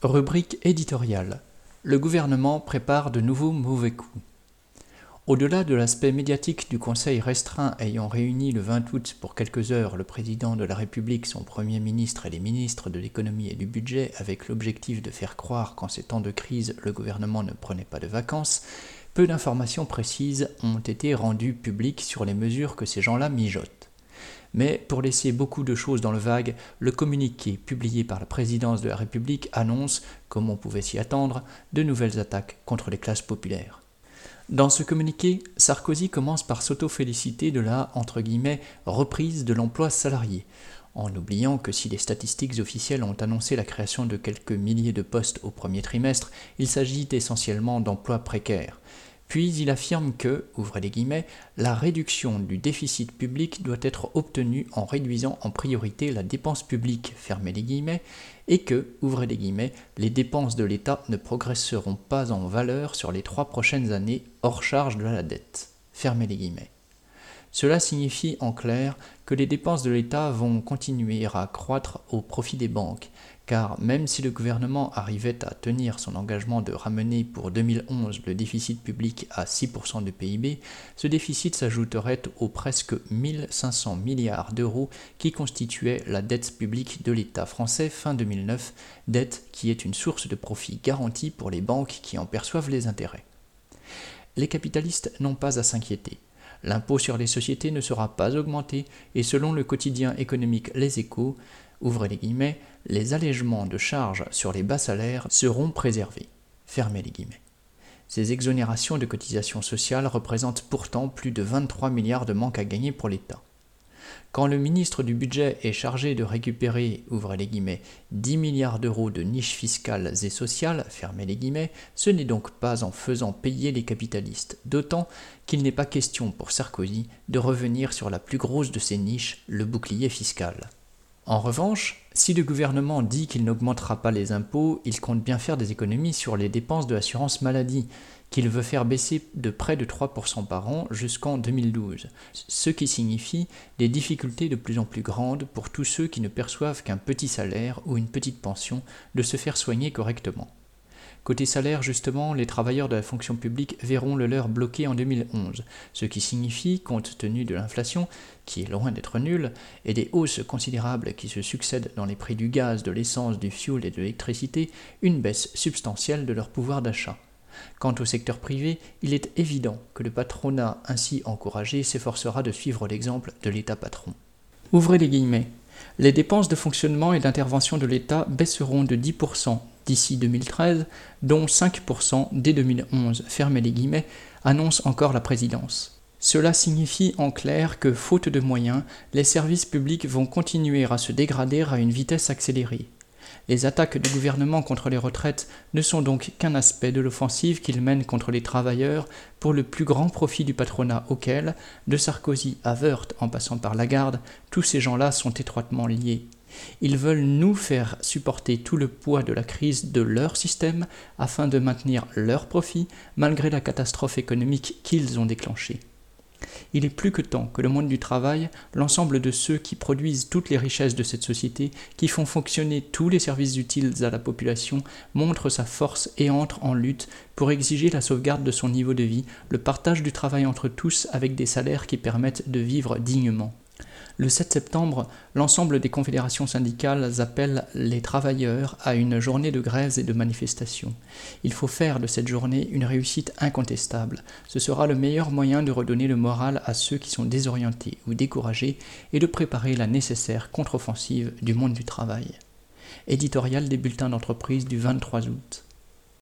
Rubrique éditoriale. Le gouvernement prépare de nouveaux mauvais coups. Au-delà de l'aspect médiatique du Conseil restreint ayant réuni le 20 août pour quelques heures le président de la République, son Premier ministre et les ministres de l'économie et du budget avec l'objectif de faire croire qu'en ces temps de crise, le gouvernement ne prenait pas de vacances, peu d'informations précises ont été rendues publiques sur les mesures que ces gens-là mijotent. Mais pour laisser beaucoup de choses dans le vague, le communiqué publié par la présidence de la République annonce, comme on pouvait s'y attendre, de nouvelles attaques contre les classes populaires. Dans ce communiqué, Sarkozy commence par s'auto-féliciter de la « reprise de l'emploi salarié », en oubliant que si les statistiques officielles ont annoncé la création de quelques milliers de postes au premier trimestre, il s'agit essentiellement d'emplois précaires. Puis il affirme que, ouvrez les guillemets, la réduction du déficit public doit être obtenue en réduisant en priorité la dépense publique, fermez les guillemets, et que, ouvrez les guillemets, les dépenses de l'État ne progresseront pas en valeur sur les 3 prochaines années hors charge de la dette, fermez les guillemets. Cela signifie en clair que les dépenses de l'État vont continuer à croître au profit des banques, car même si le gouvernement arrivait à tenir son engagement de ramener pour 2011 le déficit public à 6% du PIB, ce déficit s'ajouterait aux presque 1500 milliards d'euros qui constituaient la dette publique de l'État français fin 2009, dette qui est une source de profit garantie pour les banques qui en perçoivent les intérêts. Les capitalistes n'ont pas à s'inquiéter. L'impôt sur les sociétés ne sera pas augmenté et selon le quotidien économique Les Échos, ouvrez les guillemets, les allègements de charges sur les bas salaires seront préservés, fermez les guillemets. Ces exonérations de cotisations sociales représentent pourtant plus de 23 milliards de manque à gagner pour l'État. Quand le ministre du Budget est chargé de récupérer, ouvrez les guillemets, 10 milliards d'euros de niches fiscales et sociales, fermez les guillemets, ce n'est donc pas en faisant payer les capitalistes, d'autant qu'il n'est pas question pour Sarkozy de revenir sur la plus grosse de ces niches, le bouclier fiscal. En revanche, si le gouvernement dit qu'il n'augmentera pas les impôts, il compte bien faire des économies sur les dépenses de l'assurance maladie, qu'il veut faire baisser de près de 3% par an jusqu'en 2012, ce qui signifie des difficultés de plus en plus grandes pour tous ceux qui ne perçoivent qu'un petit salaire ou une petite pension de se faire soigner correctement. Côté salaire, justement, les travailleurs de la fonction publique verront le leur bloqué en 2011, ce qui signifie, compte tenu de l'inflation, qui est loin d'être nulle, et des hausses considérables qui se succèdent dans les prix du gaz, de l'essence, du fioul et de l'électricité, une baisse substantielle de leur pouvoir d'achat. Quant au secteur privé, il est évident que le patronat ainsi encouragé s'efforcera de suivre l'exemple de l'État patron. Ouvrez les guillemets. Les dépenses de fonctionnement et d'intervention de l'État baisseront de 10% d'ici 2013, dont 5% dès 2011, fermez les guillemets, annonce encore la présidence. Cela signifie en clair que, faute de moyens, les services publics vont continuer à se dégrader à une vitesse accélérée. Les attaques du gouvernement contre les retraites ne sont donc qu'un aspect de l'offensive qu'il mène contre les travailleurs pour le plus grand profit du patronat auquel, de Sarkozy à Woerth en passant par Lagarde, tous ces gens-là sont étroitement liés. Ils veulent nous faire supporter tout le poids de la crise de leur système afin de maintenir leurs profits malgré la catastrophe économique qu'ils ont déclenchée. Il est plus que temps que le monde du travail, l'ensemble de ceux qui produisent toutes les richesses de cette société, qui font fonctionner tous les services utiles à la population, montre sa force et entre en lutte pour exiger la sauvegarde de son niveau de vie, le partage du travail entre tous avec des salaires qui permettent de vivre dignement. Le 7 septembre, l'ensemble des confédérations syndicales appellent les travailleurs à une journée de grève et de manifestation. Il faut faire de cette journée une réussite incontestable. Ce sera le meilleur moyen de redonner le moral à ceux qui sont désorientés ou découragés et de préparer la nécessaire contre-offensive du monde du travail. Éditorial des bulletins d'entreprise du 23 août.